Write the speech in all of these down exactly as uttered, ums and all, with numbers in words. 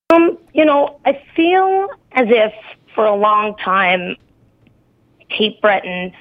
Um, you know, I feel as if for a long time, Cape Breton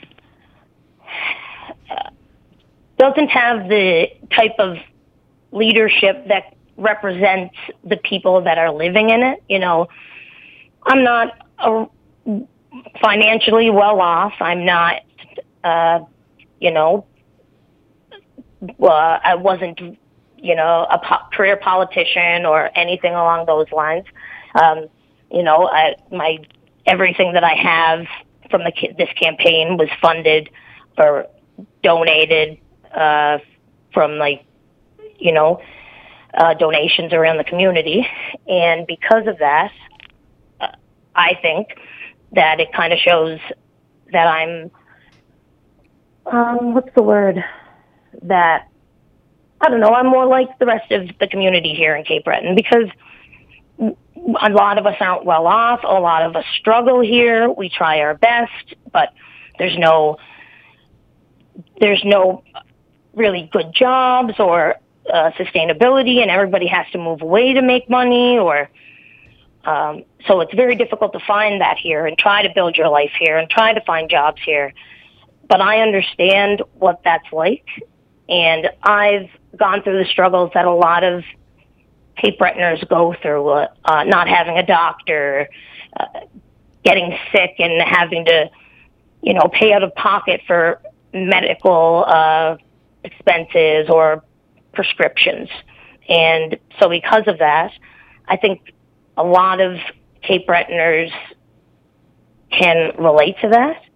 uh, doesn't have the type of leadership that represents the people that are living in it. You know, I'm not a, financially well off. I'm not, uh, you know, uh, I wasn't, you know, a po- career politician or anything along those lines. Um, you know, I, my everything that I have from the this campaign was funded or donated uh, from like you know uh, donations around the community, and because of that, uh, I think that it kind of shows that I'm um, what's the word that I don't know. I'm more like the rest of the community here in Cape Breton because a lot of us aren't well off. A lot of us struggle here. We try our best, but there's no there's no really good jobs or uh, sustainability, and everybody has to move away to make money. Or um, so it's very difficult to find that here and try to build your life here and try to find jobs here. But I understand what that's like, and I've gone through the struggles that a lot of Cape Bretoners go through, uh, uh, not having a doctor, uh, getting sick and having to, you know, pay out of pocket for medical uh, expenses or prescriptions. And so because of that, I think a lot of Cape Bretoners can relate to that.